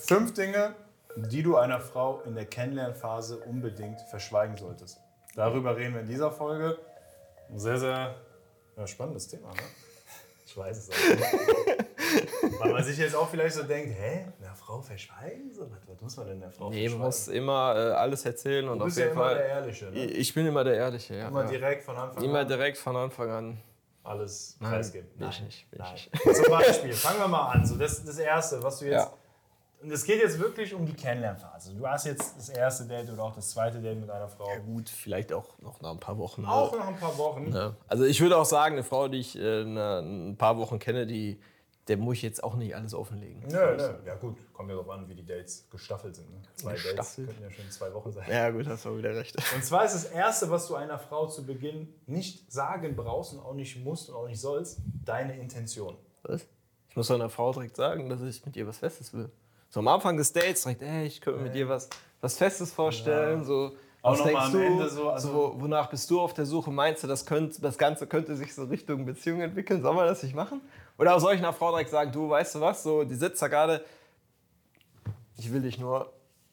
5 Dinge, die du einer Frau in der Kennenlernphase unbedingt verschweigen solltest. Darüber reden wir in dieser Folge. Ein sehr, sehr spannendes Thema, ne? Ich weiß es auch nicht. Weil man sich jetzt auch vielleicht so denkt, einer Frau verschweigen? So, was muss man denn der Frau verschweigen? Man muss immer alles erzählen. Und du bist ja immer der Ehrliche, ne? Ich bin immer der Ehrliche, ja. Immer direkt von Anfang an? Immer direkt von Anfang an. Alles preisgeben? Bin ich nicht. Zum Beispiel, fangen wir mal an. So, das Erste, was du jetzt... Ja. Und es geht jetzt wirklich um die Kennenlernphase. Du hast jetzt das erste Date oder auch das zweite Date mit einer Frau. Ja gut, vielleicht auch noch nach ein paar Wochen. Auch nach ein paar Wochen? Ja. Also ich würde auch sagen, eine Frau, die ich ein paar Wochen kenne, der muss ich jetzt auch nicht alles offenlegen. Nö. Ja gut, kommt ja darauf an, wie die Dates gestaffelt sind. Ne? 2 Dates könnten ja schon 2 Wochen sein. Ja gut, hast du wieder recht. Und zwar ist das Erste, was du einer Frau zu Beginn nicht sagen brauchst und auch nicht musst und auch nicht sollst, deine Intention. Was? Ich muss einer Frau direkt sagen, dass ich mit ihr was Festes will. So am Anfang des Dates direkt, ich könnte mit dir was Festes vorstellen. Ja. So, auch nochmal am Ende so. Wonach bist du auf der Suche? Meinst du, das Ganze könnte sich so Richtung Beziehung entwickeln? Sollen wir das nicht machen? Oder soll ich einer Frau direkt sagen, du, weißt du was, so, die sitzt da gerade, ich will dich nur...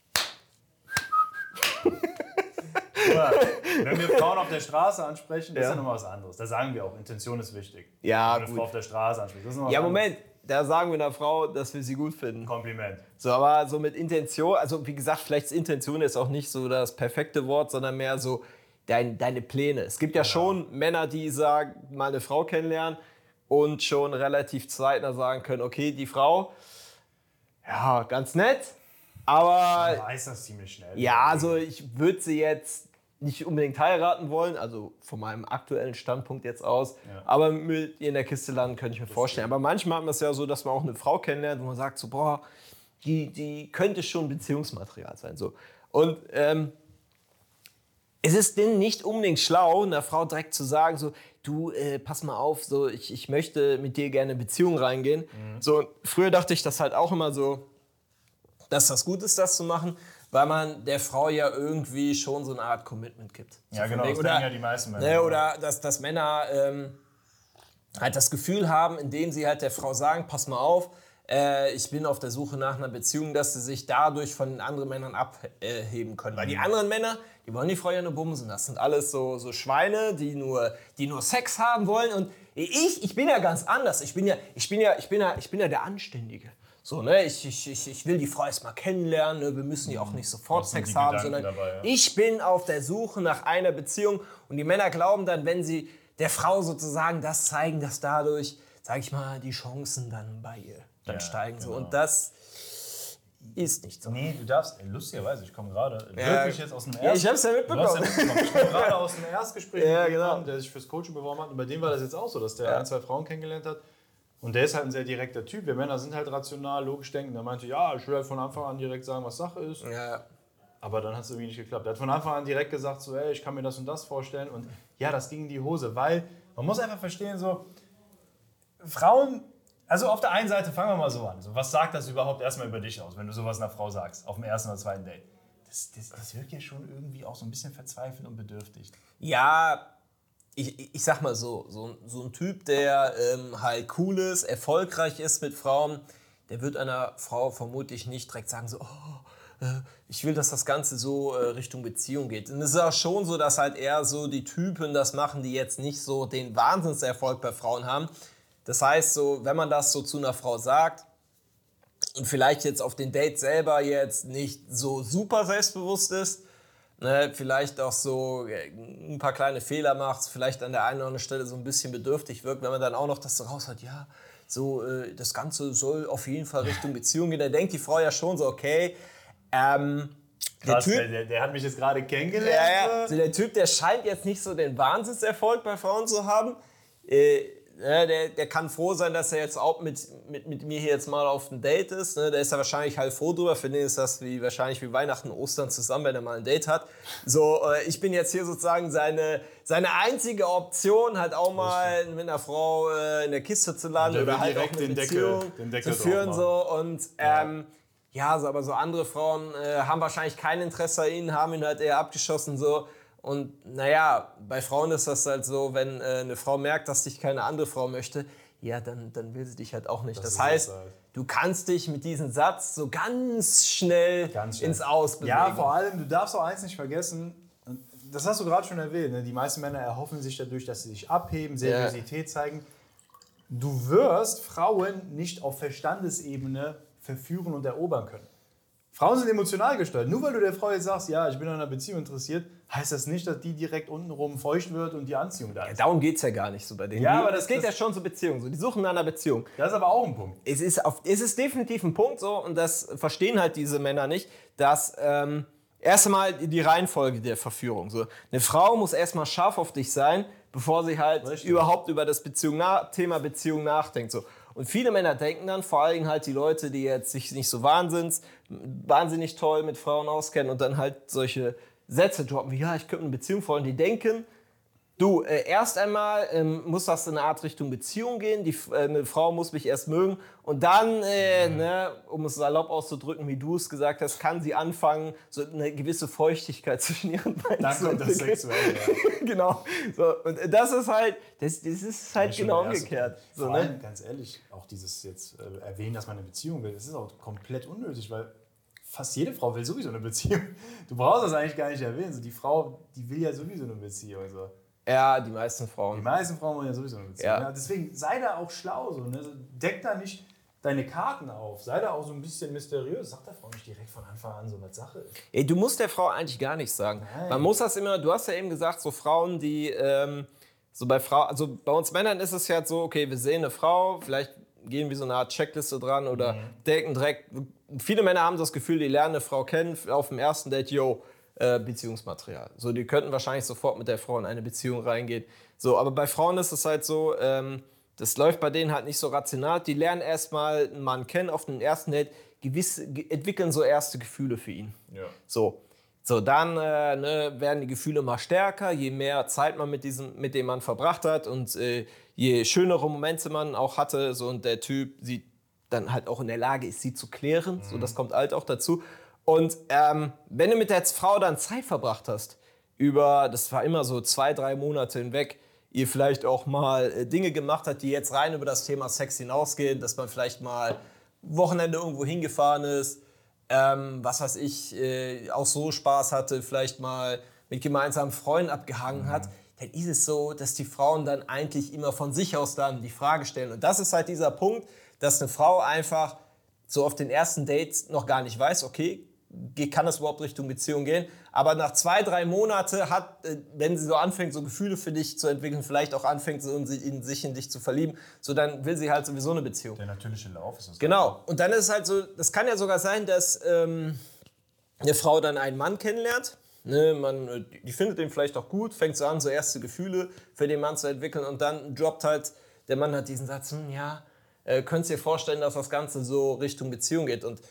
Wenn wir Frauen auf der Straße ansprechen, das ist ja nochmal was anderes. Da sagen wir auch, Intention ist wichtig. Ja, wenn du eine Frau auf der Straße ansprichst, das ist noch was Moment. anderes. Da sagen wir einer Frau, dass wir sie gut finden. Kompliment. So, aber so mit Intention, also wie gesagt, vielleicht ist Intention jetzt auch nicht so das perfekte Wort, sondern mehr so deine Pläne. Es gibt ja schon Männer, die sagen, mal eine Frau kennenlernen und schon relativ zeitnah sagen können, okay, die Frau, ja, ganz nett, aber... Du weißt das ziemlich schnell. Ja, also ich würde sie jetzt nicht unbedingt heiraten wollen, also von meinem aktuellen Standpunkt jetzt aus, aber mit ihr in der Kiste landen könnte ich mir vorstellen. Aber manchmal hat man es ja so, dass man auch eine Frau kennenlernt, wo man sagt so, boah, die könnte schon Beziehungsmaterial sein. So. Und es ist denn nicht unbedingt schlau, einer Frau direkt zu sagen, so, du, pass mal auf, so, ich möchte mit dir gerne in Beziehung reingehen. Mhm. So, früher dachte ich das halt auch immer so, dass das gut ist, das zu machen, weil man der Frau ja irgendwie schon so eine Art Commitment gibt. Ja, genau, das denken ja die meisten Männer. Oder dass Männer halt das Gefühl haben, indem sie halt der Frau sagen, pass mal auf, ich bin auf der Suche nach einer Beziehung, dass sie sich dadurch von den anderen Männern abheben können. Weil die anderen Männer, die wollen die Frau ja nur bumsen. Das sind alles so Schweine, die nur Sex haben wollen. Und ich bin ja ganz anders. Ich bin ja der Anständige. So, ne, ich will die Frau erstmal kennenlernen, ne, wir müssen ja auch nicht sofort Sex haben, sondern dabei, ich bin auf der Suche nach einer Beziehung und die Männer glauben dann, wenn sie der Frau sozusagen das zeigen, dass dadurch, sag ich mal, die Chancen dann bei ihr dann steigen. Genau. So. Und das ist nicht so. Nee, du darfst, lustigerweise, ich komme gerade wirklich jetzt aus dem ich hab's ja mitbekommen. Ich komme gerade aus dem Erstgespräch mit jemandem, der sich fürs Coaching beworben hat und bei dem war das jetzt auch so, dass der 1, 2 Frauen kennengelernt hat. Und der ist halt ein sehr direkter Typ. Wir Männer sind halt rational, logisch denken. Der meinte, ja, ich will halt von Anfang an direkt sagen, was Sache ist. Ja. Aber dann hat es irgendwie nicht geklappt. Er hat von Anfang an direkt gesagt, so, ey, ich kann mir das und das vorstellen. Und ja, das ging in die Hose, weil man muss einfach verstehen, so, Frauen, also auf der einen Seite fangen wir mal so an. So, was sagt das überhaupt erstmal über dich aus, wenn du sowas einer Frau sagst, auf dem ersten oder zweiten Date? Das wirkt ja schon irgendwie auch so ein bisschen verzweifelt und bedürftig. Ja, ich sag mal so ein Typ, der halt cool ist, erfolgreich ist mit Frauen, der wird einer Frau vermutlich nicht direkt sagen so, ich will, dass das Ganze so Richtung Beziehung geht. Und es ist auch schon so, dass halt eher so die Typen das machen, die jetzt nicht so den Wahnsinnserfolg bei Frauen haben. Das heißt so, wenn man das so zu einer Frau sagt und vielleicht jetzt auf den Date selber jetzt nicht so super selbstbewusst ist, vielleicht auch so ein paar kleine Fehler macht, vielleicht an der einen oder anderen Stelle so ein bisschen bedürftig wirkt, wenn man dann auch noch das so raus hat, ja, so das Ganze soll auf jeden Fall Richtung Beziehung gehen. Da denkt die Frau ja schon so, okay, krass, der hat mich jetzt gerade kennengelernt. Ja. So der Typ, der scheint jetzt nicht so den Wahnsinnserfolg bei Frauen zu haben. Der kann froh sein, dass er jetzt auch mit mir hier jetzt mal auf ein Date ist. Der ist ja wahrscheinlich halt froh drüber. Für den ist das wahrscheinlich wie Weihnachten und Ostern zusammen, wenn er mal ein Date hat. So, ich bin jetzt hier sozusagen seine einzige Option, halt auch mal mit einer Frau in der Kiste zu landen oder halt auch eine Beziehung zu führen. So. Und aber so andere Frauen haben wahrscheinlich kein Interesse an ihn, haben ihn halt eher abgeschossen. So. Und naja, bei Frauen ist das halt so, wenn eine Frau merkt, dass dich keine andere Frau möchte, ja, dann will sie dich halt auch nicht. Das ist heißt, es halt. du kannst dich mit diesem Satz so ganz schnell ins Aus bewegen. Ja, vor allem, du darfst auch eins nicht vergessen, und das hast du gerade schon erwähnt, ne? Die meisten Männer erhoffen sich dadurch, dass sie sich abheben, Seriosität zeigen. Du wirst Frauen nicht auf Verstandesebene verführen und erobern können. Frauen sind emotional gesteuert. Nur weil du der Frau jetzt sagst, ja, ich bin an einer Beziehung interessiert, heißt das nicht, dass die direkt untenrum feucht wird und die Anziehung da ist. Darum geht es ja gar nicht so bei denen. Ja, aber das geht ja schon zur Beziehung. So. Die suchen nach einer Beziehung. Das ist aber auch ein Punkt. Es ist definitiv ein Punkt so, und das verstehen halt diese Männer nicht, dass erst einmal die Reihenfolge der Verführung. So. Eine Frau muss erstmal scharf auf dich sein, bevor sie halt überhaupt über das Thema Beziehung nachdenkt. So. Und viele Männer denken dann, vor allem halt die Leute, die jetzt sich nicht so wahnsinnig toll mit Frauen auskennen und dann halt solche Sätze droppen wie, ja, ich könnte eine Beziehung wollen, die denken, du, erst einmal muss das in eine Art Richtung Beziehung gehen, eine Frau muss mich erst mögen und dann, um es salopp auszudrücken, wie du es gesagt hast, kann sie anfangen, so eine gewisse Feuchtigkeit zwischen ihren Beinen zu entwickeln. Dann kommt das Sexuelle, ja. Genau. So, und das ist halt, das ist halt genau umgekehrt. So, vor allem, ganz ehrlich, auch dieses jetzt erwähnen, dass man eine Beziehung will, das ist auch komplett unnötig, weil fast jede Frau will sowieso eine Beziehung. Du brauchst das eigentlich gar nicht erwähnen. So, die Frau, die will ja sowieso eine Beziehung. So. Ja, die meisten Frauen. Die meisten Frauen wollen ja sowieso eine Beziehung. Ja. Deswegen sei da auch schlau. So, ne? Deck da nicht deine Karten auf. Sei da auch so ein bisschen mysteriös. Sag der Frau nicht direkt von Anfang an so, was Sache ist. Ey, du musst der Frau eigentlich gar nichts sagen. Nein. Man muss das immer, du hast ja eben gesagt, so Frauen, die, also bei uns Männern ist es ja so, okay, wir sehen eine Frau, vielleicht gehen wir so eine Art Checkliste dran oder denken direkt, viele Männer haben das Gefühl, die lernen eine Frau kennen auf dem ersten Date, Beziehungsmaterial. So, die könnten wahrscheinlich sofort mit der Frau in eine Beziehung reingehen. So, aber bei Frauen ist es halt so, das läuft bei denen halt nicht so rational. Die lernen erstmal einen Mann kennen auf dem ersten Date, entwickeln so erste Gefühle für ihn. Ja. So dann werden die Gefühle immer stärker, je mehr Zeit man mit dem Mann verbracht hat und je schönere Momente man auch hatte, so, und der Typ sie dann halt auch in der Lage ist, sie zu klären. So, das kommt halt auch dazu. Und wenn du mit der Frau dann Zeit verbracht hast, das war immer so 2-3 Monate hinweg, ihr vielleicht auch mal Dinge gemacht habt, die jetzt rein über das Thema Sex hinausgehen, dass man vielleicht mal Wochenende irgendwo hingefahren ist, was weiß ich, auch so Spaß hatte, vielleicht mal mit gemeinsamen Freunden abgehangen hat, dann ist es so, dass die Frauen dann eigentlich immer von sich aus dann die Frage stellen. Und das ist halt dieser Punkt, dass eine Frau einfach so auf den ersten Dates noch gar nicht weiß, okay, kann das überhaupt Richtung Beziehung gehen? Aber nach 2-3 Monaten wenn sie so anfängt, so Gefühle für dich zu entwickeln, vielleicht auch anfängt, so in dich zu verlieben, so dann will sie halt sowieso eine Beziehung. Der natürliche Lauf ist das. Genau. Und dann ist es halt so, das kann ja sogar sein, dass eine Frau dann einen Mann kennenlernt. Ne, die findet den vielleicht auch gut, fängt so an, so erste Gefühle für den Mann zu entwickeln und dann droppt halt, der Mann hat diesen Satz, könntest du dir vorstellen, dass das Ganze so Richtung Beziehung geht. Und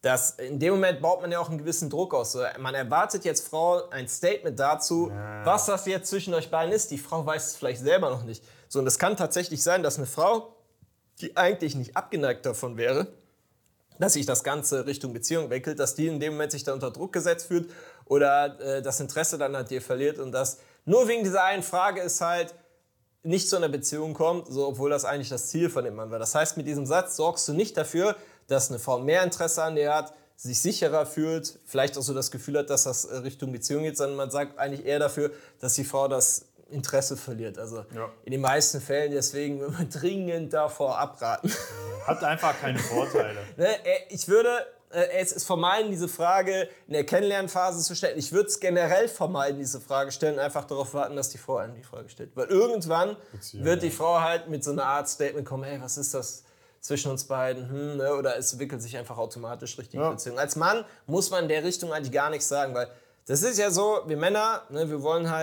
in dem Moment baut man ja auch einen gewissen Druck aus. So, man erwartet jetzt Frau ein Statement dazu, was das jetzt zwischen euch beiden ist. Die Frau weiß es vielleicht selber noch nicht. So, und es kann tatsächlich sein, dass eine Frau, die eigentlich nicht abgeneigt davon wäre, dass sich das Ganze Richtung Beziehung wechselt, dass die in dem Moment sich da unter Druck gesetzt fühlt oder das Interesse dann an dir verliert und dass nur wegen dieser einen Frage es halt nicht zu einer Beziehung kommt, so, obwohl das eigentlich das Ziel von dem Mann war. Das heißt, mit diesem Satz sorgst du nicht dafür, dass eine Frau mehr Interesse an dir hat, sich sicherer fühlt, vielleicht auch so das Gefühl hat, dass das Richtung Beziehung geht, sondern man sagt eigentlich eher dafür, dass die Frau das Interesse verliert. Also in den meisten Fällen, deswegen will man dringend davor abraten. Hat einfach keine Vorteile. Ich würde es vermeiden, diese Frage in der Kennenlernphase zu stellen. Ich würde es generell vermeiden, diese Frage stellen, einfach darauf warten, dass die Frau einem die Frage stellt. Weil irgendwann wird die Frau halt mit so einer Art Statement kommen, hey, was ist das zwischen uns beiden? Oder es entwickelt sich einfach automatisch richtig Beziehung. Als Mann muss man in der Richtung eigentlich gar nichts sagen, weil das ist ja so, wir Männer, wir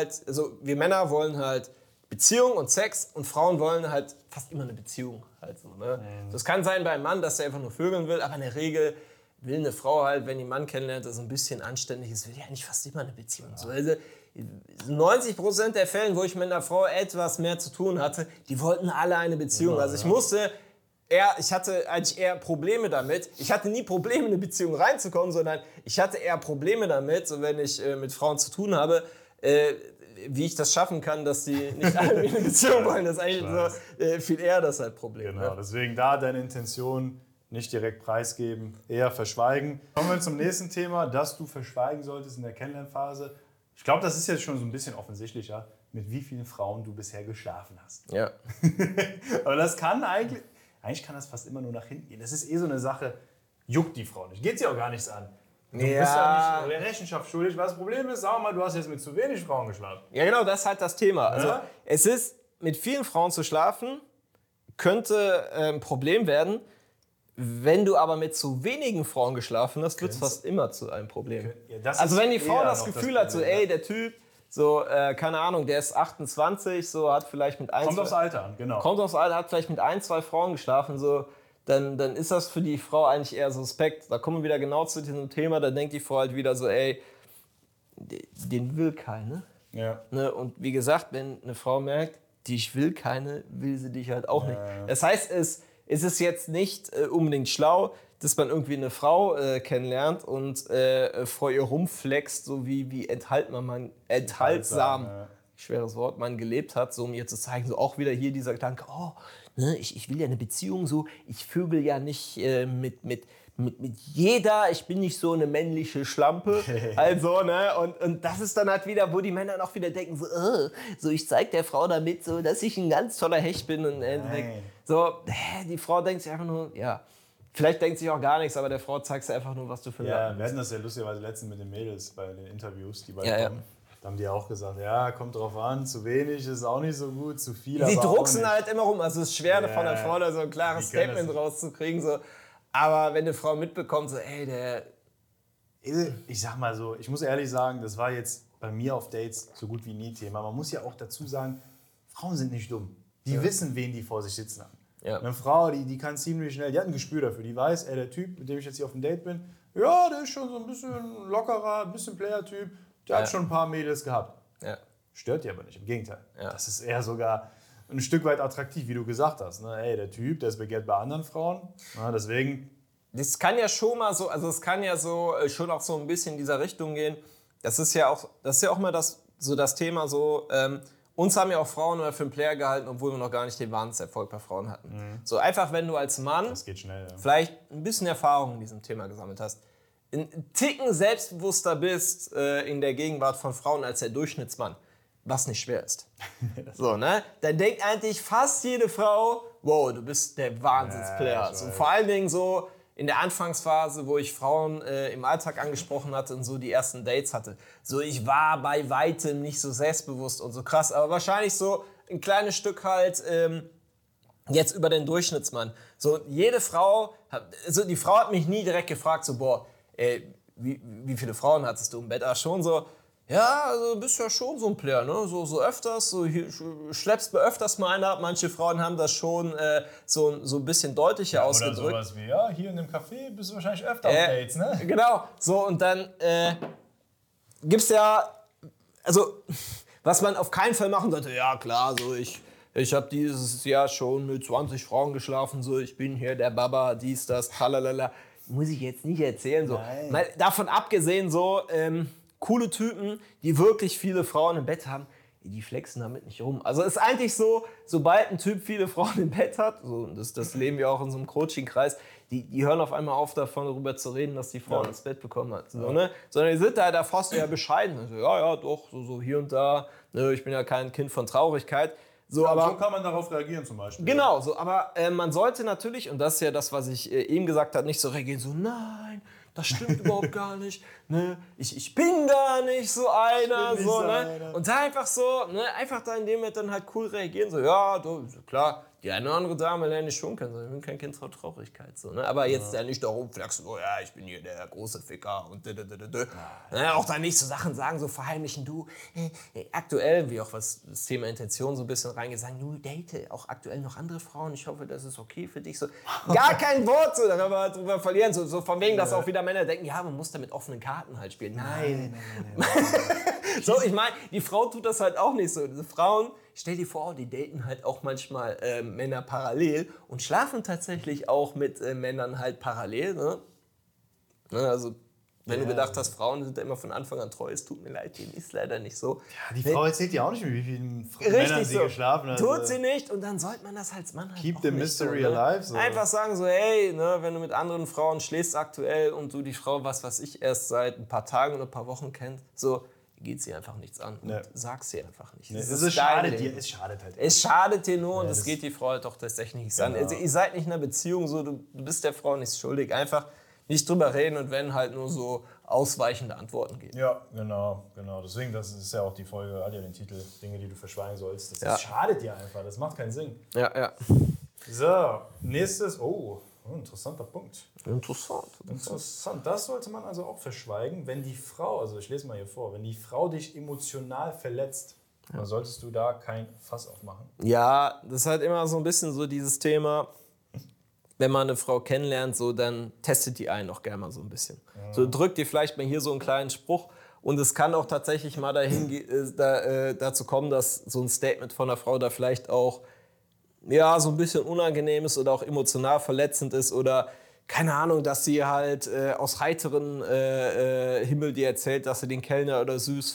Männer wollen halt Beziehung und Sex und Frauen wollen halt fast immer eine Beziehung. Halt so, Das kann sein bei einem Mann, dass er einfach nur vögeln will, aber in der Regel will eine Frau halt, wenn die einen Mann kennenlernt, der so ein bisschen anständig ist, will die eigentlich fast immer eine Beziehung. Ja. So, also 90% der Fälle, wo ich mit einer Frau etwas mehr zu tun hatte, die wollten alle eine Beziehung. Ja, also ich hatte eigentlich eher Probleme damit. Ich hatte nie Probleme, in eine Beziehung reinzukommen, sondern ich hatte eher Probleme damit, so wenn ich mit Frauen zu tun habe, wie ich das schaffen kann, dass die nicht alle eine Beziehung wollen, das ist eigentlich so, viel eher das halt Problem. Genau, deswegen da deine Intention nicht direkt preisgeben, eher verschweigen. Kommen wir zum nächsten Thema, das du verschweigen solltest in der Kennenlernphase. Ich glaube, das ist jetzt schon so ein bisschen offensichtlicher, mit wie vielen Frauen du bisher geschlafen hast. Ja. Aber das kann eigentlich kann das fast immer nur nach hinten gehen. Das ist so eine Sache, juckt die Frau nicht. Geht sie auch gar nichts an. Du bist ja nicht der Rechenschaft schuldig. Was das Problem ist, sag mal, du hast jetzt mit zu wenig Frauen geschlafen. Ja, genau, das ist halt das Thema. Also, Ja? es ist, mit vielen Frauen zu schlafen, könnte ein Problem werden. Wenn du aber mit zu wenigen Frauen geschlafen hast, wird es fast immer zu einem Problem. Ja, das also ist wenn die Frau eher das noch Gefühl das hat, so Problem, ey, der Typ, so, keine Ahnung, der ist 28, so, hat vielleicht mit Kommt aufs Alter an, genau. Kommt aufs Alter, hat vielleicht mit 1, 2 Frauen geschlafen, so, dann ist das für die Frau eigentlich eher suspekt. Da kommen wir wieder genau zu diesem Thema, da denkt die Frau halt wieder so, ey, den will keine. Ja. Ne? Und wie gesagt, wenn eine Frau merkt, ich will keine, will sie dich halt auch nicht. Das heißt, es ist jetzt nicht unbedingt schlau, dass man irgendwie eine Frau kennenlernt und vor ihr rumflext, so wie enthaltsam, schweres Wort, man gelebt hat, so um ihr zu zeigen, so auch wieder hier dieser Gedanke, oh, ne, ich will ja eine Beziehung, so, ich vögel ja nicht mit jeder, ich bin nicht so eine männliche Schlampe, also, ne, und das ist dann halt wieder, wo die Männer auch wieder denken, so ich zeig der Frau damit, so, dass ich ein ganz toller Hecht bin und so, die Frau denkt sich einfach nur, ja, vielleicht denkt sich auch gar nichts, aber der Frau zeigst du einfach nur, was du für Ja, wir hatten das ja lustigerweise letztens mit den Mädels bei den Interviews, die beiden kommen. Da haben die auch gesagt, ja, kommt drauf an, zu wenig ist auch nicht so gut, zu viel die aber auch drucksen nicht. halt immer rum, also es ist schwer von der Frau da so ein klares Statement rauszukriegen, so. Aber wenn eine Frau mitbekommt, so, ey, Ich sag mal so, ich muss ehrlich sagen, das war jetzt bei mir auf Dates so gut wie nie Thema. Man muss ja auch dazu sagen, Frauen sind nicht dumm. Die wissen, wen die vor sich sitzen haben. Ja. Eine Frau, die kann ziemlich schnell, die hat ein Gespür dafür. Die weiß, ey, der Typ, mit dem ich jetzt hier auf dem Date bin, ja, der ist schon so ein bisschen lockerer, ein bisschen Player-Typ. Der hat schon ein paar Mädels gehabt. Ja. Stört die aber nicht, im Gegenteil. Ja. Das ist eher sogar ein Stück weit attraktiv, wie du gesagt hast. Ne? Ey, der Typ, der ist begehrt bei anderen Frauen. Ja, deswegen... Das kann ja schon mal so, also es kann ja so schon auch so ein bisschen in dieser Richtung gehen. Das ist ja auch mal das Thema so, uns haben ja auch Frauen immer für einen Player gehalten, obwohl wir noch gar nicht den Wahnsinnserfolg bei Frauen hatten. So einfach, wenn du als Mann Das geht schnell, ja. vielleicht ein bisschen Erfahrung in diesem Thema gesammelt hast, einen Ticken selbstbewusster bist in der Gegenwart von Frauen als der Durchschnittsmann, was nicht schwer ist. So, ne? Dann denkt eigentlich fast jede Frau, wow, du bist der Wahnsinnsplayer. Ja, so, vor allen Dingen so in der Anfangsphase, wo ich Frauen im Alltag angesprochen hatte und so die ersten Dates hatte. So, ich war bei weitem nicht so selbstbewusst und so krass, aber wahrscheinlich so ein kleines Stück halt jetzt über den Durchschnittsmann. So, jede Frau, die Frau hat mich nie direkt gefragt, so, boah, ey, wie viele Frauen hattest du im Bett? Schon so, ja, also bist ja schon so ein Player, ne? So öfters, so hier, schleppst du öfters mal eine ab. Manche Frauen haben das schon so ein bisschen deutlicher ausgedrückt. Oder sowas wie, ja, hier in dem Café bist du wahrscheinlich öfter auf Dates, ne? Genau, so und dann gibt's ja, also was man auf keinen Fall machen sollte, ja klar, so ich habe dieses Jahr schon mit 20 Frauen geschlafen, so ich bin hier der Baba, dies, das, tralalala. Muss ich jetzt nicht erzählen, so. Mal davon abgesehen, so, coole Typen, die wirklich viele Frauen im Bett haben, die flexen damit nicht rum. Also es ist eigentlich so, sobald ein Typ viele Frauen im Bett hat, so, das leben wir auch in so einem Coaching-Kreis, die hören auf einmal auf davon, darüber zu reden, dass die Frau ins Bett bekommen hat. So, ne? Sondern die sind da fast eher bescheiden. Also, ja, doch, so hier und da. Ne, ich bin ja kein Kind von Traurigkeit. So, aber so kann man darauf reagieren zum Beispiel. Genau, so, aber man sollte natürlich, und das ist ja das, was ich eben gesagt habe, nicht so reagieren, so nein, das stimmt überhaupt gar nicht, ne? Ich bin gar nicht so einer, so, ne? Und da einfach so, ne? Einfach da in dem Moment dann halt cool reagieren, so, ja, du, klar, die eine oder andere Dame lerne ich schon kennen, ich bin kein Kind von Traurigkeit, so, ne? Aber jetzt ja nicht da rumflachsen, so, ja, ich bin hier der große Ficker und ne? Auch da nicht so Sachen sagen, so verheimlichen, du, aktuell, wie auch was das Thema Intention so ein bisschen reingeht, sagen, du date auch aktuell noch andere Frauen, ich hoffe, das ist okay für dich, so, gar kein Wort so drüber verlieren, so von wegen, dass auch wieder Männer denken, ja, man muss da mit offenen Karten halt spielen. Nein. So, ich meine, die Frau tut das halt auch nicht so. Diese Frauen, stell dir vor, die daten halt auch manchmal Männer parallel und schlafen tatsächlich auch mit Männern halt parallel. Ne? Also Wenn du gedacht hast, Frauen sind immer von Anfang an treu, es tut mir leid, dem ist leider nicht so. Ja, die Frau erzählt ja auch nicht, mit wie vielen Männern sie geschlafen hat. Tut sie nicht und dann sollte man das als Mann halt Keep auch the nicht mystery so, ne? alive. So. Einfach sagen so, hey, ne, wenn du mit anderen Frauen schläfst aktuell und du die Frau, was weiß ich, erst seit ein paar Tagen oder ein paar Wochen kennst, so geht sie einfach nichts an. Und sag sie einfach nicht. Es schadet dir, es schadet halt. Es schadet dir nur und es geht die Frau halt doch tatsächlich nichts an. Also, ihr seid nicht in einer Beziehung so, du bist der Frau nichts schuldig. Einfach nicht drüber reden und wenn halt nur so ausweichende Antworten geben. Ja, genau. Deswegen, das ist ja auch die Folge, hat ja den Titel, Dinge, die du verschweigen sollst. Das schadet dir einfach, das macht keinen Sinn. Ja. So, nächstes, interessanter Punkt. Interessant. Das sollte man also auch verschweigen, wenn die Frau, also ich lese mal hier vor, wenn die Frau dich emotional verletzt, dann solltest du da kein Fass aufmachen. Ja, das ist halt immer so ein bisschen so dieses Thema, wenn man eine Frau kennenlernt, so, dann testet die einen auch gerne mal so ein bisschen. Ja. So drückt ihr vielleicht mal hier so einen kleinen Spruch und es kann auch tatsächlich mal dazu kommen, dass so ein Statement von einer Frau da vielleicht auch so ein bisschen unangenehm ist oder auch emotional verletzend ist oder keine Ahnung, dass sie halt aus heiteren Himmel dir erzählt, dass sie den Kellner süß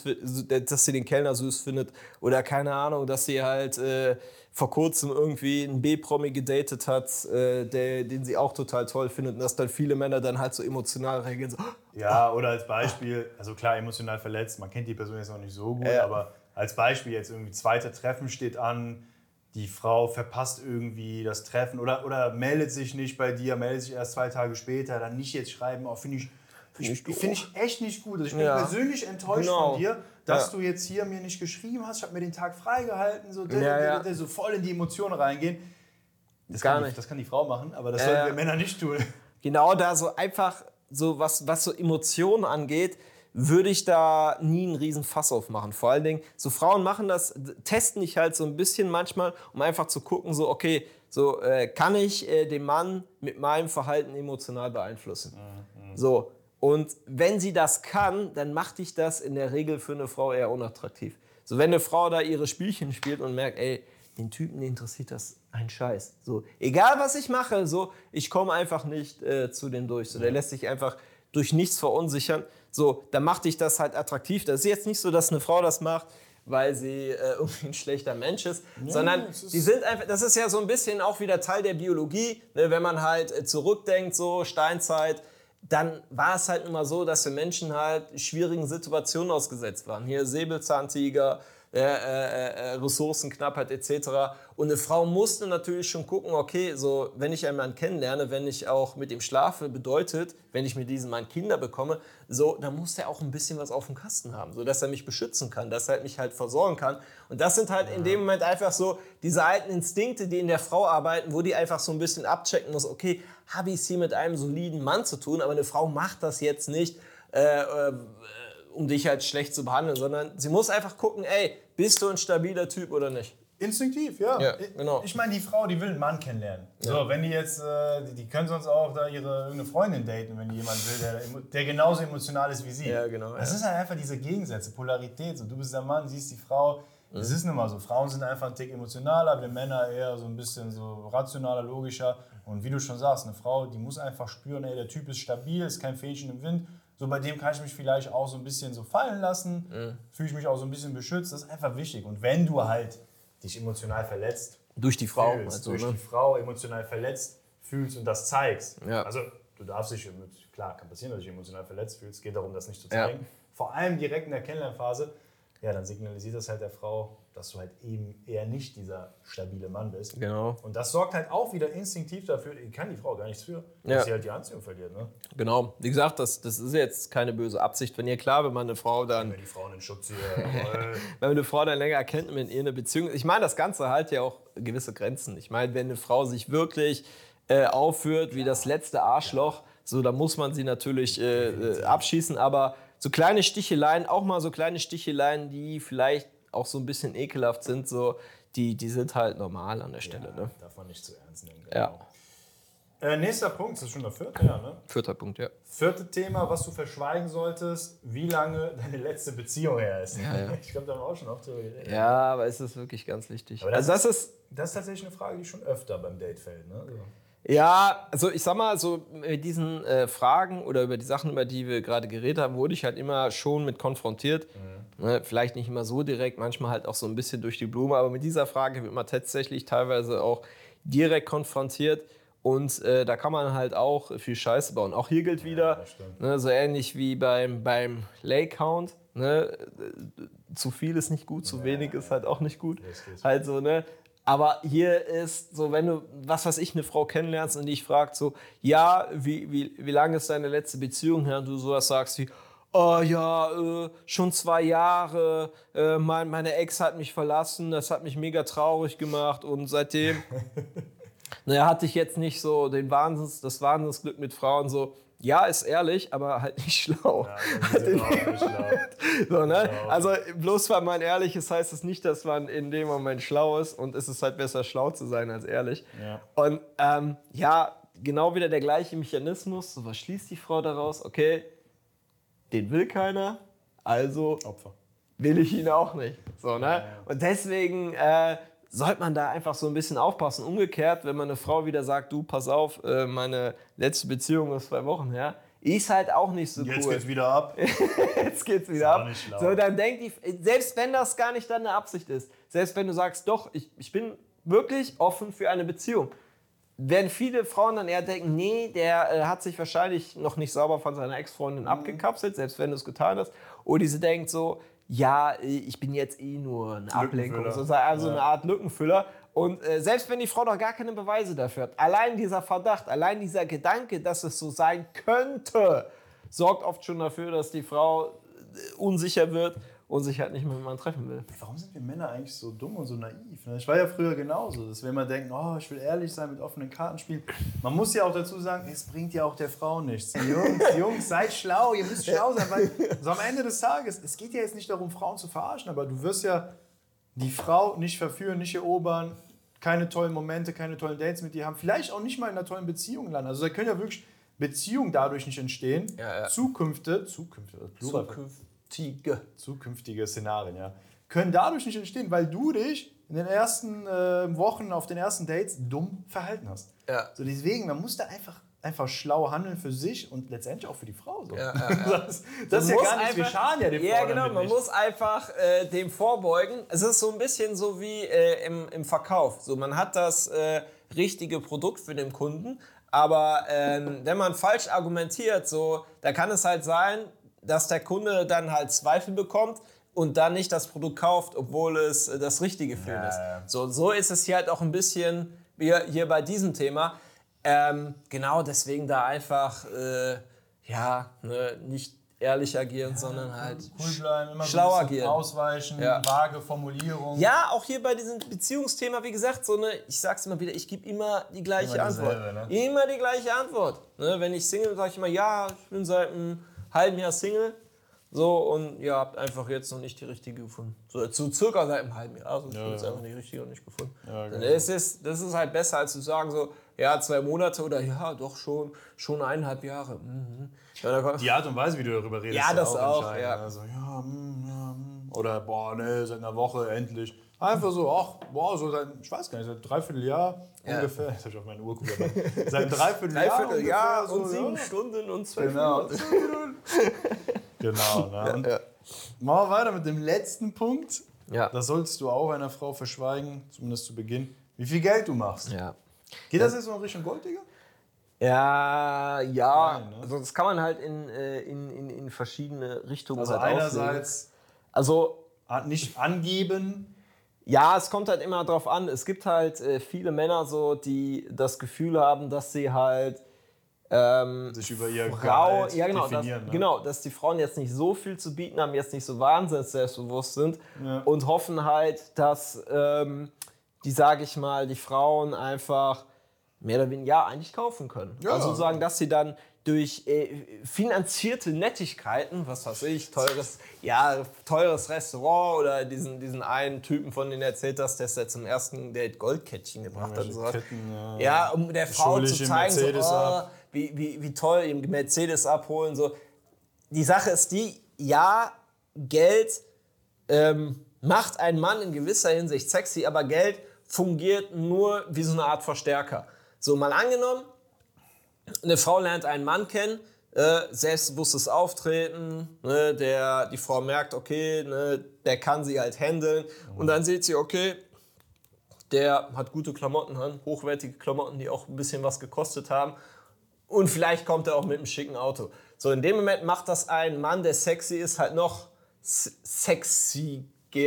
findet oder keine Ahnung, dass sie halt vor kurzem irgendwie einen B-Promi gedatet hat, den sie auch total toll findet und dass dann viele Männer dann halt so emotional reagieren. So, ja, oder als Beispiel, also klar, emotional verletzt, man kennt die Person jetzt noch nicht so gut, aber als Beispiel jetzt irgendwie zweite Treffen steht an, die Frau verpasst irgendwie das Treffen oder meldet sich nicht bei dir, meldet sich erst 2 Tage später, dann nicht jetzt schreiben, finde ich echt nicht gut. Also ich bin persönlich enttäuscht von dir, dass du jetzt hier mir nicht geschrieben hast. Ich habe mir den Tag freigehalten, so voll in die Emotionen reingehen. Das kann die Frau machen, aber das sollten wir Männer nicht tun. Genau, da so einfach, so was so Emotionen angeht, würde ich da nie einen riesen Fass aufmachen. Vor allen Dingen, so Frauen machen das, testen dich halt so ein bisschen manchmal, um einfach zu gucken, so okay, so kann ich den Mann mit meinem Verhalten emotional beeinflussen. So, und wenn sie das kann, dann macht dich das in der Regel für eine Frau eher unattraktiv. So, wenn eine Frau da ihre Spielchen spielt und merkt, ey, den Typen, den interessiert das ein Scheiß. So, egal was ich mache, so, ich komme einfach nicht zu dem durch. So, der lässt sich einfach durch nichts verunsichern. So, dann macht dich das halt attraktiv. Das ist jetzt nicht so, dass eine Frau das macht, weil sie irgendwie ein schlechter Mensch ist, sondern die sind einfach, das ist ja so ein bisschen auch wieder Teil der Biologie, ne, wenn man halt zurückdenkt, so Steinzeit, dann war es halt immer so, dass wir Menschen halt schwierigen Situationen ausgesetzt waren. Hier Säbelzahntiger, Ressourcenknappheit etc. Und eine Frau musste natürlich schon gucken, okay, so wenn ich einen Mann kennenlerne, wenn ich auch mit ihm schlafe, bedeutet, wenn ich mit diesem Mann Kinder bekomme, so, dann muss er auch ein bisschen was auf dem Kasten haben, so dass er mich beschützen kann, dass er mich halt versorgen kann. Und das sind halt in dem Moment einfach so diese alten Instinkte, die in der Frau arbeiten, wo die einfach so ein bisschen abchecken muss, okay, habe ich es hier mit einem soliden Mann zu tun, aber eine Frau macht das jetzt nicht, um dich halt schlecht zu behandeln, sondern sie muss einfach gucken, ey, bist du ein stabiler Typ oder nicht? Instinktiv, ja. Genau. Ich meine, die Frau, die will einen Mann kennenlernen. Ja. So, wenn die jetzt, die können sonst auch da irgendeine Freundin daten, wenn die jemanden will, der genauso emotional ist wie sie. Ja, genau. Das ist halt einfach diese Gegensätze, Polarität. So, du bist der Mann, siehst die Frau. Es ist nun mal so, Frauen sind einfach ein Tick emotionaler, wir Männer eher so ein bisschen so rationaler, logischer. Und wie du schon sagst, eine Frau, die muss einfach spüren, ey, der Typ ist stabil, ist kein Fähnchen im Wind. So, bei dem kann ich mich vielleicht auch so ein bisschen so fallen lassen, fühle ich mich auch so ein bisschen beschützt. Das ist einfach wichtig. Und wenn du halt dich emotional verletzt, durch die Frau, die Frau emotional verletzt fühlst und das zeigst. Ja. Also du darfst dich, klar, kann passieren, dass du dich emotional verletzt fühlst, es geht darum, das nicht zu zeigen. Ja. Vor allem direkt in der Kennenlernphase, ja, dann signalisiert das halt der Frau, dass du halt eben eher nicht dieser stabile Mann bist. Genau. Und das sorgt halt auch wieder instinktiv dafür, kann die Frau gar nichts für, dass sie halt die Anziehung verliert. Ne? Genau. Wie gesagt, das ist jetzt keine böse Absicht. Wenn ihr klar, wenn man eine Frau dann... Wenn die Frauen in Schutz hier... wenn man eine Frau dann länger erkennt, mit ihr eine Beziehung... Ich meine, das Ganze hat ja auch gewisse Grenzen. Ich meine, wenn eine Frau sich wirklich aufführt wie das letzte Arschloch, so, dann muss man sie natürlich abschießen. Aber so kleine Sticheleien, auch mal so kleine Sticheleien, die vielleicht auch so ein bisschen ekelhaft sind, so, die sind halt normal an der Stelle. Ja, ne? Darf man nicht zu ernst nehmen. Genau. Ja. Nächster Punkt, ist das schon der vierte? Ja, ne? 4. Punkt, ja. 4. Thema, was du verschweigen solltest, wie lange deine letzte Beziehung her ist. Ja. Ich glaube, da haben wir auch schon oft drüber geredet. Ja, aber es ist wirklich ganz wichtig. Aber das ist tatsächlich eine Frage, die schon öfter beim Date fällt. Ne? Ja, also ich sag mal, so mit diesen Fragen oder über die Sachen, über die wir gerade geredet haben, wurde ich halt immer schon mit konfrontiert. Ne, vielleicht nicht immer so direkt, manchmal halt auch so ein bisschen durch die Blume, aber mit dieser Frage wird man tatsächlich teilweise auch direkt konfrontiert. Und da kann man halt auch viel Scheiße bauen. Auch hier gilt wieder, ne, so ähnlich wie beim Lay-Count, ne, zu viel ist nicht gut, zu wenig ist halt auch nicht gut. Halt so, ne? Aber hier ist so, wenn du, was weiß ich, eine Frau kennenlernst und dich fragt so, ja, wie lange ist deine letzte Beziehung her? Und du sowas sagst wie, oh ja, schon 2 Jahre, meine Ex hat mich verlassen, das hat mich mega traurig gemacht und seitdem hatte ich jetzt nicht so das Wahnsinnsglück mit Frauen, so, ja, ist ehrlich, aber halt nicht schlau. Ja, die sind auch nicht schlau. So, ne? Also bloß weil man ehrlich ist, heißt es nicht, dass man in dem Moment schlau ist und es ist halt besser, schlau zu sein als ehrlich. Ja. Und genau wieder der gleiche Mechanismus. So, was schließt die Frau daraus? Okay, den will keiner, also Opfer. will ich ihn auch nicht. So, ne? Ja. Und deswegen sollte man da einfach so ein bisschen aufpassen. Umgekehrt, wenn man eine Frau wieder sagt, du, pass auf, meine letzte Beziehung ist 2 Wochen her, ist halt auch nicht so cool. Jetzt geht's wieder ab. Jetzt geht's wieder ab. Nicht schlau. So, dann denkt die, selbst wenn das gar nicht deine Absicht ist, selbst wenn du sagst, doch, ich bin wirklich offen für eine Beziehung, werden viele Frauen dann eher denken, nee, der hat sich wahrscheinlich noch nicht sauber von seiner Ex-Freundin abgekapselt, selbst wenn du es getan hast. Oder sie denkt so, ja, ich bin jetzt nur eine Ablenkung, also eine Art Lückenfüller. Und selbst wenn die Frau noch gar keine Beweise dafür hat, allein dieser Verdacht, allein dieser Gedanke, dass es so sein könnte, sorgt oft schon dafür, dass die Frau unsicher wird und sich halt nicht mehr mit jemandem treffen will. Warum sind wir Männer eigentlich so dumm und so naiv? Ne? Ich war ja früher genauso, dass wir immer denken, oh, ich will ehrlich sein, mit offenen Karten spielen. Man muss ja auch dazu sagen, es bringt ja auch der Frau nichts. Jungs, seid schlau, ihr müsst schlau sein, weil so am Ende des Tages, es geht ja jetzt nicht darum, Frauen zu verarschen, aber du wirst ja die Frau nicht verführen, nicht erobern, keine tollen Momente, keine tollen Dates mit dir haben, vielleicht auch nicht mal in einer tollen Beziehung landen. Also da können ja wirklich Beziehungen dadurch nicht entstehen. Ja. Zukünftige Szenarien, ja, können dadurch nicht entstehen, weil du dich in den ersten Wochen auf den ersten Dates dumm verhalten hast. Ja. So deswegen, man muss da einfach schlau handeln für sich und letztendlich auch für die Frau. So. Ja. Das ist ja gar nicht, wir schaden ja den Frauen. Ja, genau, damit man nicht. muss einfach dem vorbeugen. Es ist so ein bisschen so wie im Verkauf. So, man hat das richtige Produkt für den Kunden, aber wenn man falsch argumentiert, so, da kann es halt sein, dass der Kunde dann halt Zweifel bekommt und dann nicht das Produkt kauft, obwohl es das Richtige für ihn ist. So ist es hier halt auch ein bisschen hier bei diesem Thema. Genau, deswegen da einfach nicht ehrlich agieren, sondern halt cool bleiben, immer schlau so ein bisschen agieren. Ausweichen, vage Formulierung. Ja, auch hier bei diesem Beziehungsthema, wie gesagt, ich sag's immer wieder, ich gebe immer die gleiche Antwort. Immer die gleiche Antwort. Ne, wenn ich Single bin, sage ich immer, ja, ich bin seit einem halben Jahr Single. So, und ihr habt einfach jetzt noch nicht die richtige gefunden. So, circa seit einem halben Jahr. Also ich habe jetzt einfach die richtige noch nicht gefunden. Ja, genau. Das ist halt besser, als zu sagen so, ja, 2 Monate oder ja, doch schon 1,5 Jahre. Mhm. Ja, die Art und Weise, wie du darüber redest, ja, das ist auch. entscheidend. Ja. Also, oder boah, ne, seit einer Woche endlich. Einfach so, so seit, ich weiß gar nicht, seit 3/4 Jahr ungefähr. Das habe ich auf meine Uhr geguckt. Seit 3/4 Jahr so, und 7 Stunden und 12 genau. Minuten. Genau. Ne? Und machen wir weiter mit dem letzten Punkt. Ja. Das solltest du auch einer Frau verschweigen, zumindest zu Beginn, wie viel Geld du machst. Ja. Geht das jetzt noch Richtung Golddigger? Ja. Nein, ne? Also das kann man halt in verschiedene Richtungen Also halt einerseits nicht angeben. Ja, es kommt halt immer drauf an. Es gibt halt viele Männer so, die das Gefühl haben, dass sie halt sich über ihr Gehalt definieren. Genau, dass die Frauen jetzt nicht so viel zu bieten haben, jetzt nicht so wahnsinnig selbstbewusst sind und hoffen halt, dass die Frauen einfach mehr oder weniger eigentlich kaufen können. Ja. Also sagen, dass sie dann durch finanzierte Nettigkeiten, was weiß ich, teures Restaurant oder diesen einen Typen, von dem du erzählt hast, der zum ersten Date Goldkettchen gebracht hat. So. Um der Frau zu zeigen, so, wie toll im Mercedes abholen. So. Die Sache ist Geld macht einen Mann in gewisser Hinsicht sexy, aber Geld fungiert nur wie so eine Art Verstärker. So, mal angenommen, eine Frau lernt einen Mann kennen, selbstbewusstes Auftreten, ne, die Frau merkt, okay, ne, der kann sie halt handeln. Und dann sieht sie, okay, der hat gute Klamotten an, hochwertige Klamotten, die auch ein bisschen was gekostet haben. Und vielleicht kommt er auch mit einem schicken Auto. So, in dem Moment macht das ein Mann, der sexy ist, halt noch sexier,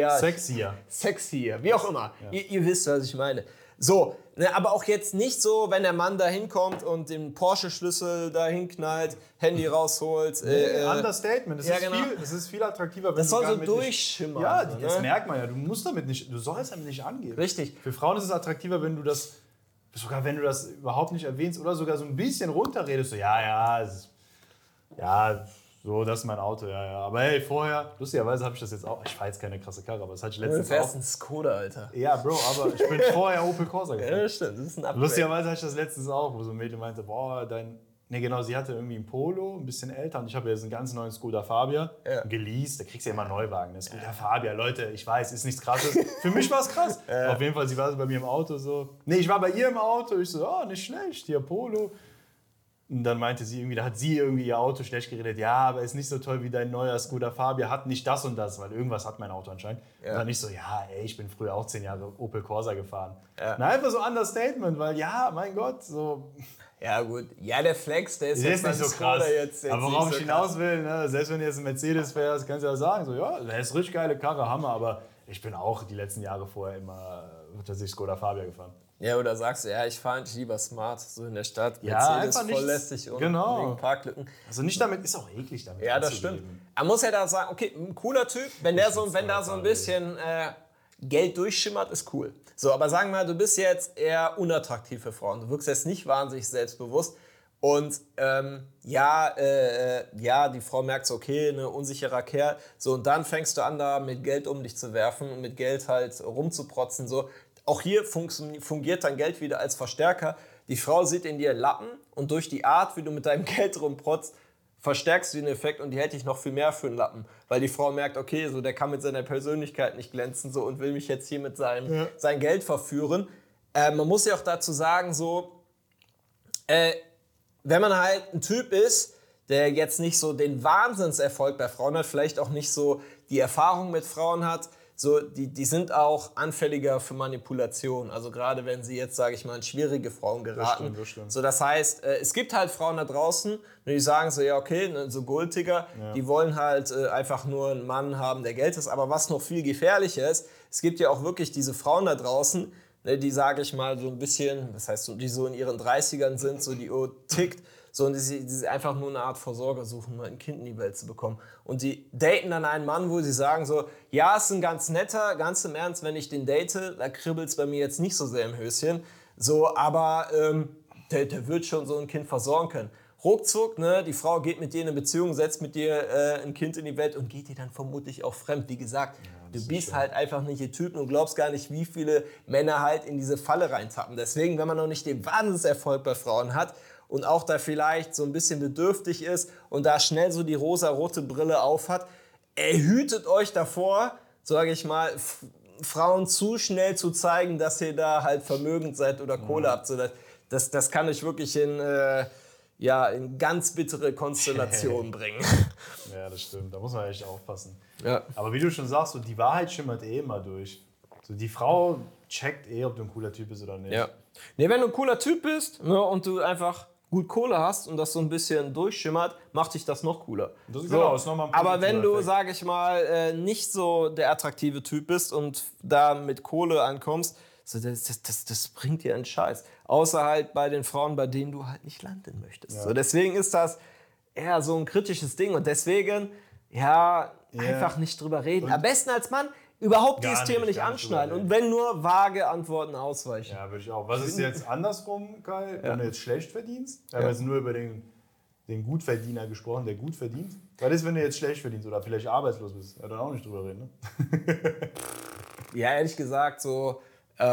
wie auch immer. Ja. Ihr wisst, was ich meine. So, ne, aber auch jetzt nicht so, wenn der Mann da hinkommt und den Porsche-Schlüssel da hinknallt, Handy rausholt. Understatement. Genau. Es ist viel attraktiver, wenn das soll so durchschimmern. Ja, das merkt man ja. Du sollst damit nicht angeben. Richtig. Für Frauen ist es attraktiver, wenn du das überhaupt nicht erwähnst oder sogar so ein bisschen runterredest. So, so, das ist mein Auto, ja. Aber hey, vorher, lustigerweise habe ich das jetzt auch, ich fahre jetzt keine krasse Karre, aber das hatte ich letztens auch. Du fährst einen Skoda, Alter. Ja, Bro, aber ich bin vorher Opel Corsa gefahren. Ja, stimmt, das ist ein Upgrade. Lustigerweise hatte ich das letztens auch, wo so ein Mädel meinte, sie hatte irgendwie einen Polo, ein bisschen älter und ich habe jetzt einen ganz neuen Skoda Fabia geleast, da kriegst du ja immer einen Neuwagen, ne? Skoda Fabia, Leute, ich weiß, ist nichts Krasses. Für mich war es krass. Auf jeden Fall, sie war so bei mir im Auto so, ich war bei ihr im Auto, ich so, nicht schlecht, hier Polo. Und dann meinte sie irgendwie, da hat sie irgendwie ihr Auto schlecht geredet. Ja, aber ist nicht so toll wie dein neuer Skoda Fabia, hat nicht das und das, weil irgendwas hat mein Auto anscheinend. Ja. Und dann nicht so, ich bin früher auch 10 Jahre Opel Corsa gefahren. Ja. Na, einfach so Understatement, weil mein Gott, so. Ja gut, der Flex, der ist jetzt nicht so krass. Jetzt aber worauf ich hinaus will, ne, selbst wenn du jetzt einen Mercedes fährst, kannst du ja sagen, so, das ist richtig geile Karre, Hammer, aber ich bin auch die letzten Jahre vorher immer tatsächlich Skoda Fabia gefahren. Ja, oder sagst du, ich fahre eigentlich lieber smart, so in der Stadt. Mercedes einfach voll lästig und wegen Parklücken. Also nicht damit, ist auch eklig damit. Ja, das stimmt. Man muss ja da sagen, okay, ein cooler Typ, wenn da so ein bisschen Geld durchschimmert, ist cool. So, aber sagen wir mal, du bist jetzt eher unattraktiv für Frauen. Du wirkst jetzt nicht wahnsinnig selbstbewusst. Und die Frau merkt so, okay, ein unsicherer Kerl. So, und dann fängst du an, da mit Geld um dich zu werfen und mit Geld halt rumzuprotzen. So. Auch hier fungiert dein Geld wieder als Verstärker. Die Frau sieht in dir Lappen und durch die Art, wie du mit deinem Geld rumprotzt, verstärkst du den Effekt und die hält dich noch viel mehr für einen Lappen. Weil die Frau merkt, okay, so der kann mit seiner Persönlichkeit nicht glänzen so, und will mich jetzt hier mit seinem Geld verführen. Man muss ja auch dazu sagen, so, wenn man halt ein Typ ist, der jetzt nicht so den Wahnsinnserfolg bei Frauen hat, vielleicht auch nicht so die Erfahrung mit Frauen hat, so, die sind auch anfälliger für Manipulation. Also gerade wenn sie jetzt, sage ich mal, in schwierige Frauen geraten. Das stimmt. So, das heißt, es gibt halt Frauen da draußen, die sagen so, so Golddigger, die wollen halt einfach nur einen Mann haben, der Geld ist. Aber was noch viel gefährlicher ist, es gibt ja auch wirklich diese Frauen da draußen, die, sage ich mal, so ein bisschen, die so in ihren 30ern sind, so die tickt. So, und die einfach nur eine Art Versorger suchen, mal ein Kind in die Welt zu bekommen. Und die daten dann einen Mann, wo sie sagen so, ist ein ganz netter, ganz im Ernst, wenn ich den date, da kribbelt es bei mir jetzt nicht so sehr im Höschen. So, aber der wird schon so ein Kind versorgen können. Ruckzuck, die Frau geht mit dir in eine Beziehung, setzt mit dir ein Kind in die Welt und geht dir dann vermutlich auch fremd. Wie gesagt, du bist halt einfach nicht ihr Typ und glaubst gar nicht, wie viele Männer halt in diese Falle reintappen. Deswegen, wenn man noch nicht den Wahnsinnserfolg bei Frauen hat, und auch da vielleicht so ein bisschen bedürftig ist und da schnell so die rosa-rote Brille aufhat, hütet euch davor, sage ich mal, Frauen zu schnell zu zeigen, dass ihr da halt vermögend seid oder Kohle habt. So, das kann euch wirklich in ganz bittere Konstellationen bringen. Ja, das stimmt. Da muss man echt aufpassen. Ja. Aber wie du schon sagst, so, die Wahrheit schimmert immer durch. So, die Frau checkt ob du ein cooler Typ bist oder nicht. Ja. Nee, wenn du ein cooler Typ bist und du einfach gut Kohle hast und das so ein bisschen durchschimmert, macht dich das noch cooler. Das ist genau, ist nochmal ein aber wenn du, Effekt. sage ich mal, nicht so der attraktive Typ bist und da mit Kohle ankommst, so das bringt dir einen Scheiß. Außer halt bei den Frauen, bei denen du halt nicht landen möchtest. Ja. So, deswegen ist das eher so ein kritisches Ding und deswegen, einfach nicht drüber reden. Und am besten als Mann überhaupt dieses Thema nicht anschneiden und wenn nur vage Antworten ausweichen. Ja, würde ich auch. Was ist jetzt andersrum, Kai, wenn du jetzt schlecht verdienst? Wir haben jetzt nur über den Gutverdiener gesprochen, der gut verdient. Was ist, wenn du jetzt schlecht verdienst oder vielleicht arbeitslos bist? Ja, dann auch nicht drüber reden, ne? Ja, ehrlich gesagt, so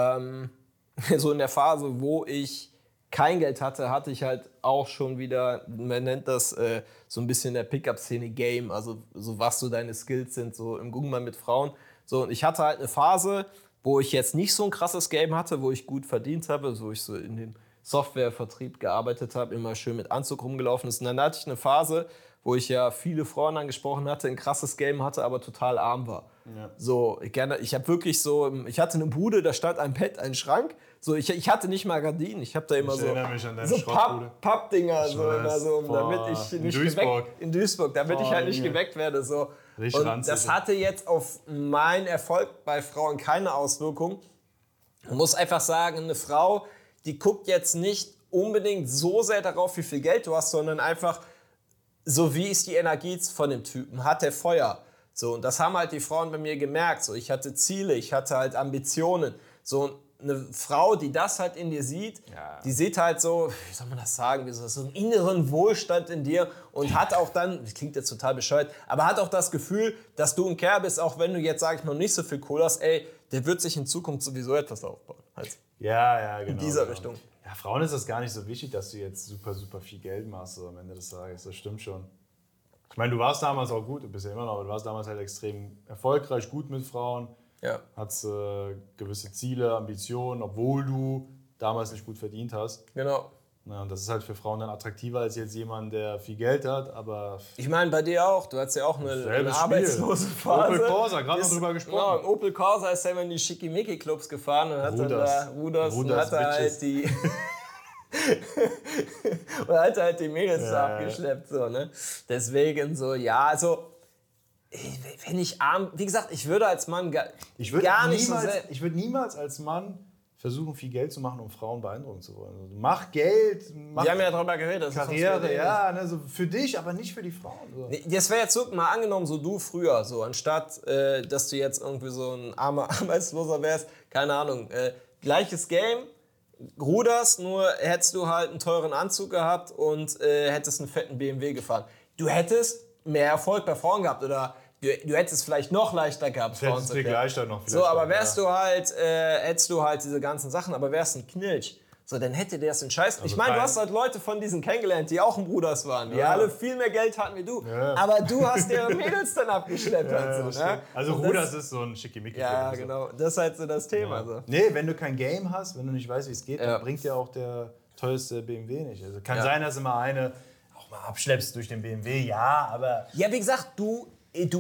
in der Phase, wo ich kein Geld hatte, hatte ich halt auch schon wieder, man nennt das so ein bisschen der Pickup-Szene-Game, also so was so deine Skills sind, so im Umgang mit Frauen. So, und ich hatte halt eine Phase, wo ich jetzt nicht so ein krasses Game hatte, wo ich gut verdient habe, wo ich so in den Softwarevertrieb gearbeitet habe, immer schön mit Anzug rumgelaufen ist. Und dann hatte ich eine Phase, wo ich ja viele Frauen angesprochen hatte, ein krasses Game hatte, aber total arm war. Ja. So, ich habe wirklich so, ich hatte eine Bude, da stand ein Bett, ein Schrank. So, ich hatte nicht mal Gardinen, ich habe da immer so Pappdinger, so, immer so, damit ich nicht in Duisburg, damit ich halt nicht geweckt werde. So. Und das hatte jetzt auf meinen Erfolg bei Frauen keine Auswirkung. Man muss einfach sagen, eine Frau, die guckt jetzt nicht unbedingt so sehr darauf, wie viel Geld du hast, sondern einfach, so wie ist die Energie von dem Typen, hat der Feuer. So, und das haben halt die Frauen bei mir gemerkt. So, ich hatte Ziele, ich hatte halt Ambitionen. So eine Frau, die das halt in dir sieht, die sieht halt so, wie soll man das sagen, so einen inneren Wohlstand in dir und hat auch dann, das klingt jetzt total bescheuert, aber hat auch das Gefühl, dass du ein Kerl bist, auch wenn du jetzt, sag ich mal, nicht so viel Kohle hast, ey, der wird sich in Zukunft sowieso etwas aufbauen. Halt. Ja, genau. In dieser Richtung. Ja, Frauen ist das gar nicht so wichtig, dass du jetzt super, super viel Geld machst so am Ende des Tages. Das stimmt schon. Ich meine, du warst damals auch gut, du bist ja immer noch, aber du warst damals halt extrem erfolgreich, gut mit Frauen. Ja. Hattest gewisse Ziele, Ambitionen, obwohl du damals nicht gut verdient hast. Genau. Ja, und das ist halt für Frauen dann attraktiver als jetzt jemand, der viel Geld hat, aber... Ich meine, bei dir auch. Du hattest ja auch eine arbeitslose Phase. Opel Corsa, gerade noch drüber gesprochen. Genau, im Opel Corsa ist er immer in die Schickimicki-Clubs gefahren und hat dann da Ruders und hat halt die... und hat halt die Mädels abgeschleppt. So, ne? Deswegen so, ja, also... Wenn ich arm... Wie gesagt, ich würde als Mann Ich würde niemals als Mann versuchen, viel Geld zu machen, um Frauen beeindrucken zu wollen. Also, mach Geld, mach Wir haben ja darüber geredet. Karriere, ja, ne, so für dich, aber nicht für die Frauen. So. Das wäre jetzt so, mal angenommen, so du früher, so anstatt, dass du jetzt irgendwie so ein armer Arbeitsloser wärst, keine Ahnung, gleiches Game, ruderst, nur hättest du halt einen teuren Anzug gehabt und hättest einen fetten BMW gefahren. Du hättest mehr Erfolg bei Frauen gehabt oder du hättest vielleicht noch leichter gehabt, Frauen zu erklären. So, aber hättest du halt diese ganzen Sachen, aber wärst ein Knilch, so, dann hätte der es den Scheiß. Also ich meine, du hast halt Leute von diesen kennengelernt, die auch im Bruders waren, die alle viel mehr Geld hatten wie du. Ja. Aber du hast ja Mädels dann abgeschleppt. Halt so, ne? Also Ruders ist so ein Schickimicki. Ja, genau. Das ist halt so das Thema. Ja. So. Nee, wenn du kein Game hast, wenn du nicht weißt, wie es geht, dann bringt dir auch der teuerste BMW nicht. Also kann sein, dass immer eine auch mal abschleppst durch den BMW, ja, aber... Ja, wie gesagt, du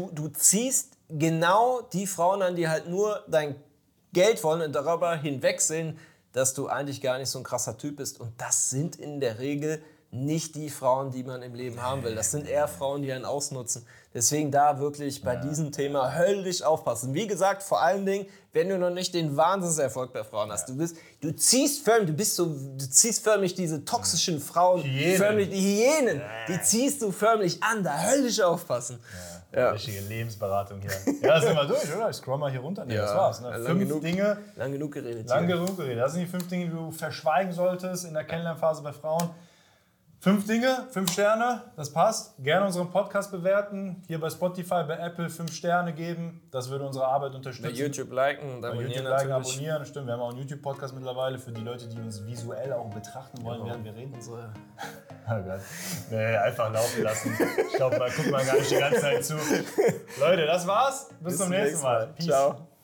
ziehst genau die Frauen an, die halt nur dein Geld wollen und darüber hinwegsehen, dass du eigentlich gar nicht so ein krasser Typ bist. Und das sind in der Regel nicht die Frauen, die man im Leben haben will. Das sind eher Frauen, die einen ausnutzen. Deswegen da wirklich bei diesem Thema höllisch aufpassen. Wie gesagt, vor allen Dingen, wenn du noch nicht den Wahnsinnserfolg bei Frauen hast. Du ziehst förmlich diese toxischen Frauen, förmlich die Hyänen, die ziehst du förmlich an, da höllisch aufpassen. Ja. Richtige Lebensberatung hier. Ja, sind wir durch, oder? Ich scroll mal hier runter. Nee, das war's. Ne? Lang genug geredet. Das sind die 5 Dinge, die du verschweigen solltest in der Kennenlernphase bei Frauen. 5 Dinge, 5 Sterne, das passt. Gerne unseren Podcast bewerten. Hier bei Spotify, bei Apple 5 Sterne geben. Das würde unsere Arbeit unterstützen. Bei YouTube liken und abonnieren. Stimmt, wir haben auch einen YouTube-Podcast mittlerweile für die Leute, die uns visuell auch betrachten wollen, während wir reden. Oh Gott. Nee, einfach laufen lassen. Ich glaube, man guckt mal gar nicht die ganze Zeit zu. Leute, das war's. Bis zum nächsten Mal. Peace. Ciao.